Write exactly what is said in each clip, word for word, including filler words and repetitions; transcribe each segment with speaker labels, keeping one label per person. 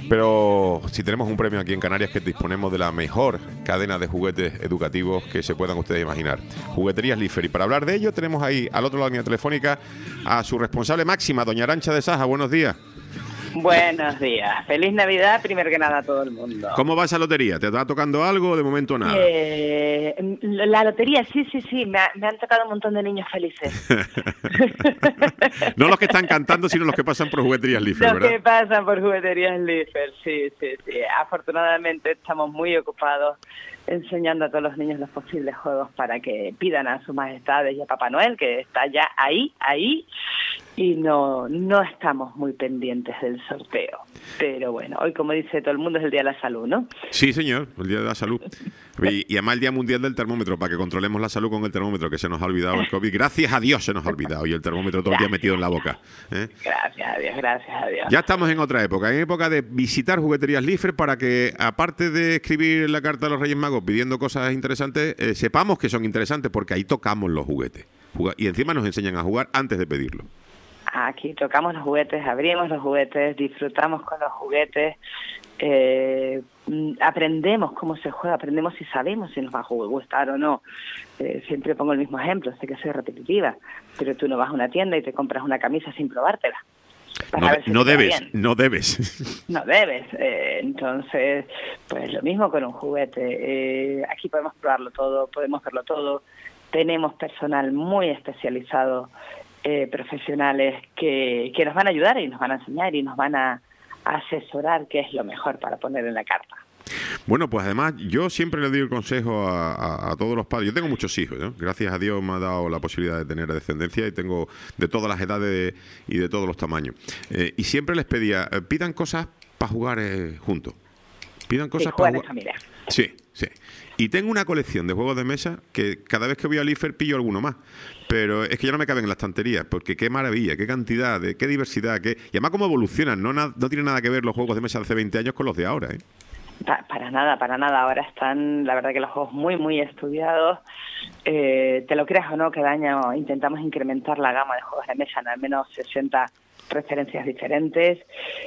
Speaker 1: Pero si tenemos un premio aquí en Canarias, que disponemos de la mejor cadena de juguetes educativos que se puedan ustedes imaginar. Jugueterías Lifer. Y para hablar de ello tenemos ahí al otro lado de la línea telefónica a su responsable máxima, doña Arantxa de Saja. Buenos días.
Speaker 2: Buenos días. Feliz Navidad, primero que nada, a todo el mundo.
Speaker 1: ¿Cómo va esa lotería? ¿Te está tocando algo o de momento nada?
Speaker 2: Eh, la lotería, sí, sí, sí. Me, ha, me han tocado un montón de niños felices.
Speaker 1: No los que están cantando, sino los que pasan por Jugueterías Lifer, ¿verdad?
Speaker 2: Los que pasan por Jugueterías Lifer, sí, sí, sí. Afortunadamente estamos muy ocupados enseñando a todos los niños los posibles juegos para que pidan a sus majestades y a Papá Noel, que está ya ahí, ahí, y no, no estamos muy pendientes del sorteo. Pero bueno, hoy, como dice todo el mundo, es el Día de la Salud, ¿no?
Speaker 1: Sí, señor, el Día de la Salud. Y, y además el Día Mundial del Termómetro, para que controlemos la salud con el termómetro, que se nos ha olvidado el COVID. Gracias a Dios se nos ha olvidado, y el termómetro todo el día metido en la boca, ¿eh?
Speaker 2: Gracias a Dios, gracias a Dios.
Speaker 1: Ya estamos en otra época, en época de visitar Jugueterías Lifer, para que, aparte de escribir la carta a los Reyes Magos pidiendo cosas interesantes, eh, sepamos que son interesantes, porque ahí tocamos los juguetes. Y encima nos enseñan a jugar antes de pedirlo.
Speaker 2: Aquí tocamos los juguetes, abrimos los juguetes, disfrutamos con los juguetes, eh, aprendemos cómo se juega, aprendemos si sabemos si nos va a gustar o no. Eh, siempre pongo el mismo ejemplo, sé que soy repetitiva, pero tú no vas a una tienda y te compras una camisa sin probártela.
Speaker 1: No, si no, debes, no debes,
Speaker 2: no debes. Eh, entonces, pues lo mismo con un juguete. Eh, aquí podemos probarlo todo, podemos verlo todo. Tenemos personal muy especializado, eh, profesionales que, que nos van a ayudar y nos van a enseñar y nos van a, a asesorar qué es lo mejor para poner en la carta.
Speaker 1: Bueno, pues además yo siempre le doy el consejo a, a, a todos los padres. Yo tengo muchos hijos, ¿no? Gracias a Dios me ha dado la posibilidad de tener descendencia y tengo de todas las edades y de todos los tamaños. Eh, y siempre les pedía, eh, pidan cosas para jugar eh, juntos. Pidan cosas
Speaker 2: sí,
Speaker 1: para jugar.
Speaker 2: En familia.
Speaker 1: Sí, sí. Y tengo una colección de juegos de mesa que cada vez que voy a Lifer pillo alguno más. Pero es que ya no me caben en las estanterías, porque qué maravilla, qué cantidad, de, qué diversidad, qué... y además cómo evolucionan. No, na, no tiene nada que ver los juegos de mesa de hace veinte años con los de ahora, ¿eh?
Speaker 2: Para nada, para nada. Ahora están, la verdad, que los juegos muy, muy estudiados. Eh, te lo creas o no, cada año intentamos incrementar la gama de juegos de mesa en al menos sesenta referencias diferentes.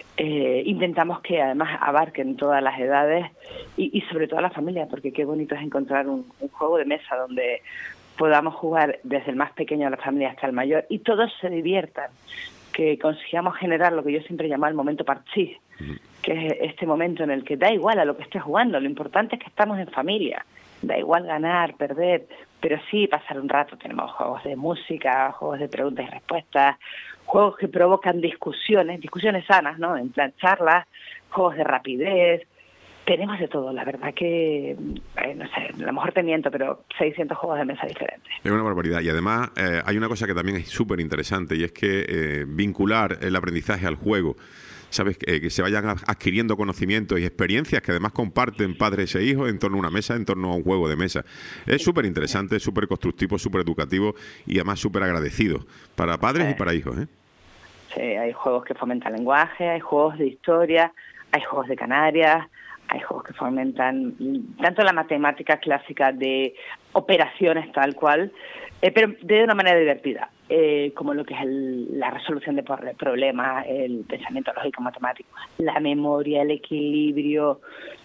Speaker 2: Eh, intentamos que además abarquen todas las edades y, y sobre todo a la familia, porque qué bonito es encontrar un, un juego de mesa donde podamos jugar desde el más pequeño de la familia hasta el mayor y todos se diviertan, que consigamos generar lo que yo siempre llamo el momento parchís, que es este momento en el que da igual a lo que estés jugando, lo importante es que estamos en familia, da igual ganar, perder, pero sí pasar un rato. Tenemos juegos de música, juegos de preguntas y respuestas, juegos que provocan discusiones, discusiones sanas, ¿no? En plan charlas, juegos de rapidez, tenemos de todo. La verdad que, eh, no sé, a lo mejor te miento, pero seiscientos juegos de mesa diferentes.
Speaker 1: Es una barbaridad. Y además eh, hay una cosa que también es súper interesante, y es que eh, vincular el aprendizaje al juego, ¿sabes? Eh, que se vayan adquiriendo conocimientos y experiencias que además comparten padres e hijos en torno a una mesa, en torno a un juego de mesa. Es súper interesante, súper constructivo, súper educativo y además súper agradecido para padres sí. y para hijos, ¿eh?
Speaker 2: Sí, hay juegos que fomentan lenguaje, hay juegos de historia, hay juegos de Canarias, hay juegos que fomentan tanto la matemática clásica de operaciones tal cual, eh, pero de una manera divertida, eh, como lo que es el, la resolución de problemas, el pensamiento lógico matemático, la memoria, el equilibrio.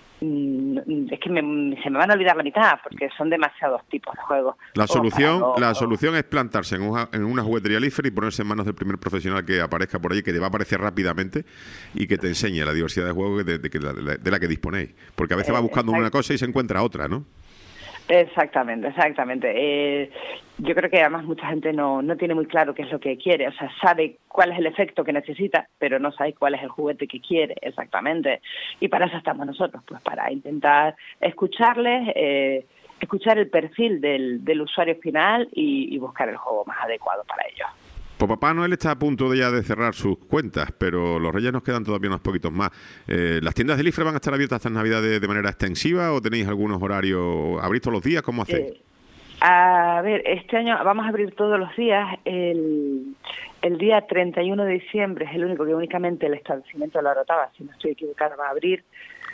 Speaker 2: Es que me, se me van a olvidar la mitad porque son demasiados tipos de juegos.
Speaker 1: La solución o, la o, solución es plantarse en una, en una juguetería Lifer y ponerse en manos del primer profesional que aparezca por ahí, que te va a aparecer rápidamente y que te enseñe la diversidad de juegos de, de, de, de, de la que disponéis. Porque a veces eh, va buscando exact- una cosa y se encuentra otra, ¿no?
Speaker 2: Exactamente, exactamente. Eh, yo creo que además mucha gente no, no tiene muy claro qué es lo que quiere, o sea, sabe cuál es el efecto que necesita, pero no sabe cuál es el juguete que quiere exactamente. Y para eso estamos nosotros, pues para intentar escucharles, eh, escuchar el perfil del, del usuario final y, y buscar el juego más adecuado para ellos.
Speaker 1: Pues Papá Noel está a punto de ya de cerrar sus cuentas, pero los Reyes nos quedan todavía unos poquitos más. Eh, ¿Las tiendas de Lifer van a estar abiertas estas Navidades de manera extensiva o tenéis algunos horarios? ¿Abrís todos los días? ¿Cómo hacéis?
Speaker 2: Eh, a ver, este año vamos a abrir todos los días. El, el día treinta y uno de diciembre es el único que únicamente el establecimiento de la Orotava, si no estoy equivocada, va a abrir,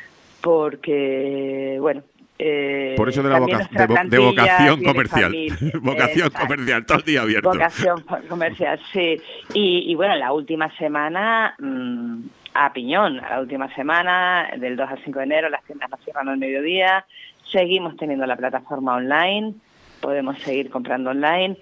Speaker 2: porque, bueno... Eh,
Speaker 1: Por eso de la voca de, vo de vocación comercial. vocación Exacto. comercial, todo el día abierto.
Speaker 2: Vocación comercial, sí. Y, y bueno, la última semana mmm, a piñón. A la última semana, del dos al cinco de enero, las tiendas nos cierran al mediodía. Seguimos teniendo la plataforma online, podemos seguir comprando online.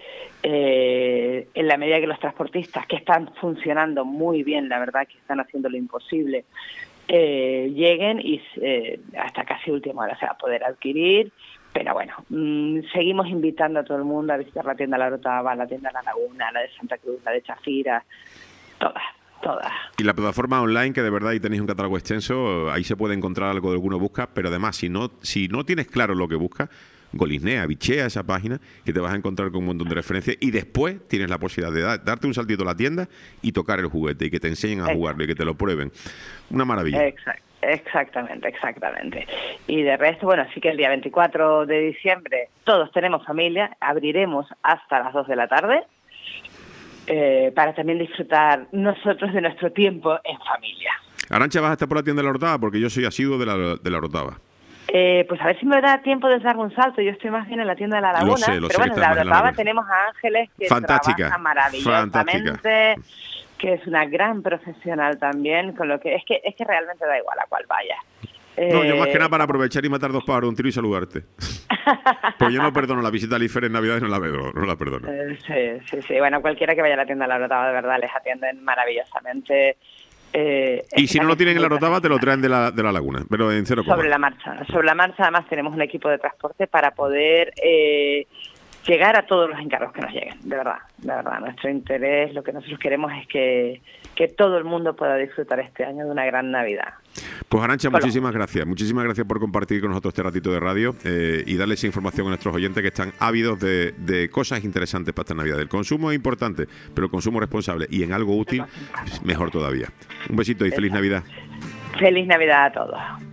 Speaker 2: Eh, en la medida que los transportistas, que están funcionando muy bien, la verdad que están haciendo lo imposible, eh, lleguen y eh, hasta casi última hora se va a poder adquirir. Pero bueno, mmm, seguimos invitando a todo el mundo a visitar la tienda La Orotava, la tienda La Laguna, la de Santa Cruz, la de Chafira, todas, todas.
Speaker 1: Y la plataforma online, que de verdad ahí tenéis un catálogo extenso, ahí se puede encontrar algo de uno busca, pero además, si no, si no tienes claro lo que buscas, golisnea, bichea esa página, que te vas a encontrar con un montón de referencias, y después tienes la posibilidad de da, darte un saltito a la tienda y tocar el juguete, y que te enseñen a
Speaker 2: Exacto.
Speaker 1: jugarlo, y que te lo prueben. Una maravilla.
Speaker 2: Exacto. Exactamente, exactamente. Y de resto, bueno, sí que el día veinticuatro de diciembre todos tenemos familia, abriremos hasta las dos de la tarde eh, para también disfrutar nosotros de nuestro tiempo en familia.
Speaker 1: Arantxa, ¿vas a estar por la tienda de La Orotava? Porque yo soy asiduo de la, de la Orotava.
Speaker 2: Eh, pues a ver si me da tiempo de darme un salto. Yo estoy más bien en la tienda de La Laguna,
Speaker 1: Lo sé, lo
Speaker 2: pero
Speaker 1: sé
Speaker 2: bueno,
Speaker 1: que
Speaker 2: en La
Speaker 1: estás más en la
Speaker 2: Orotava
Speaker 1: Laguna.
Speaker 2: tenemos a Ángeles que
Speaker 1: Fantástica,
Speaker 2: trabaja maravillosamente,
Speaker 1: fantástica.
Speaker 2: que es una gran profesional también, con lo que es que es que realmente da igual a cuál vaya.
Speaker 1: No, yo más que
Speaker 2: Eh,
Speaker 1: nada para aprovechar y matar dos pájaros de un tiro y saludarte. Pues yo no perdono la visita al IFER en Navidad, no la perdono, no la perdono.
Speaker 2: Eh, sí, sí, sí. Bueno, cualquiera que vaya a la tienda de La Orotava, de verdad, les atienden maravillosamente. Eh,
Speaker 1: Y si no lo tienen en La Orotava, te lo
Speaker 2: traen
Speaker 1: traen de la, de la Laguna, pero en cero coma.
Speaker 2: sobre la marcha. Sobre la marcha, además, tenemos un equipo de transporte para poder eh, llegar a todos los encargos que nos lleguen, de verdad, de verdad. Nuestro interés, lo que nosotros queremos es que, que todo el mundo pueda disfrutar este año de una gran Navidad.
Speaker 1: Pues Arantxa,
Speaker 2: Hola.
Speaker 1: muchísimas gracias. Muchísimas gracias por compartir con nosotros este ratito de radio eh, y darles información a nuestros oyentes que están ávidos de, de cosas interesantes para esta Navidad. El consumo es importante, pero el consumo responsable y en algo útil, mejor todavía. Un besito y feliz Navidad.
Speaker 2: Feliz Navidad a todos.